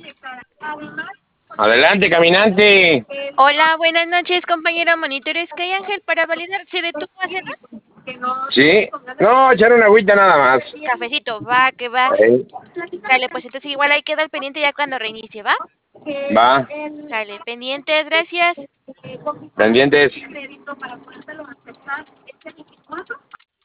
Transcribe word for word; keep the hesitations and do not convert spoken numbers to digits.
Adelante, caminante. Hola, buenas noches, compañero monitor Sky Ángel. Para validar, ¿se detuvo a cenar? Sí. No, echar una agüita nada más. Cafecito, va, que va. Ahí. Sale, pues entonces igual ahí queda el pendiente ya cuando reinicie, ¿va? Va. Sale, pendientes, gracias. Pendientes.